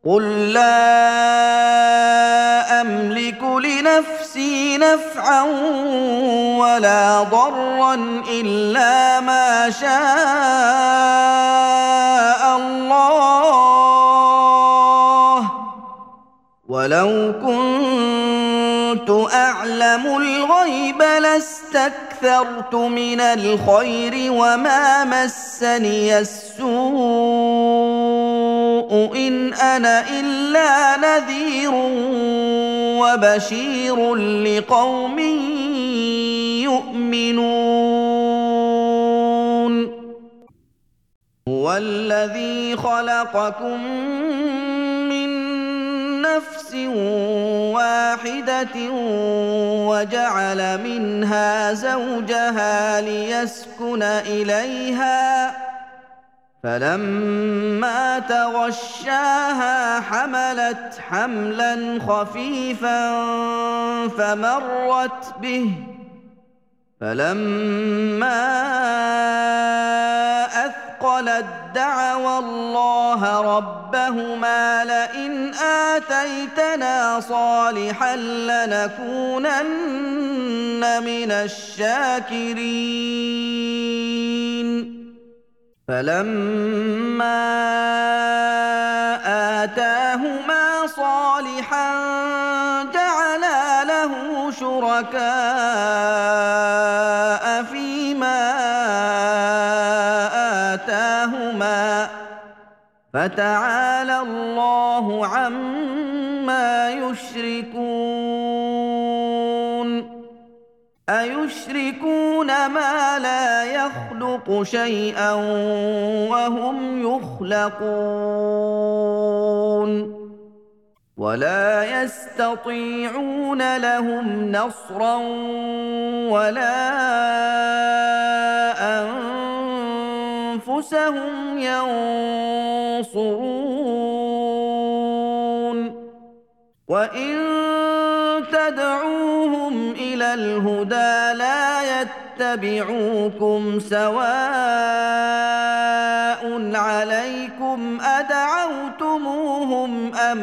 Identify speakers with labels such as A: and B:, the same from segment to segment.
A: قل لا أملك لنفسي نفعا ولا ضرا إلا ما شاء الله، ولو كنت أعلم الغيب لاستكثرت من الخير وما مسني السوء إن أنا إلا نذير وبشير لقوم يؤمنون. هو الذي خلقكم من نفس واحدة وجعل منها زوجها ليسكن إليها، فلما تغشاها حملت حملا خفيفا فمرت به، فلما أثقلت دعوا الله ربهما لئن آتيتنا صالحا لنكونن من الشاكرين. فلما آتاهما صالحا جعلا له شركاء فيما آتاهما، فتعالى الله عما يشركون. أيشركون ما لا يخلق شيئا وهم يخلقون، ولا يستطيعون لهم نصرا ولا أنفسهم ينصرون. وإن تدعوهم إلى الهدى لا يتبعوكم سواء عليكم أدعوتموهم أم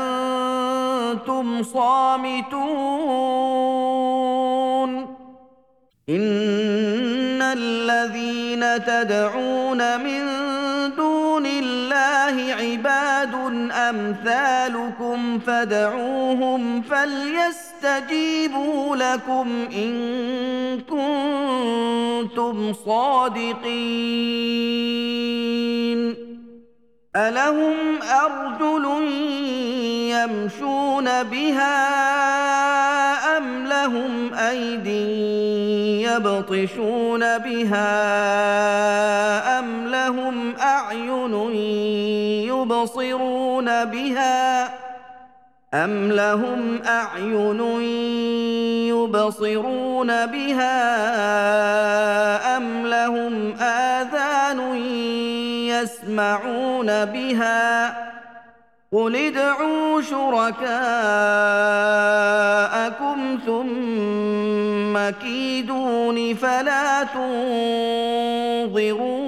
A: أنتم صامتون. إن الذين تدعون من دون الله عباد أمثالكم فادعوهم فليستجيبوا لكم إن كنتم صادقين. ألهم أرجل يمشون بها أم لهم أيد يبطشون بها أم لهم أعين يبصرون بها أم لهم أعين يبصرون بها أم لهم آذان يسمعون بها، قل ادعوا شركاءكم ثم كيدون فلا تنظرون.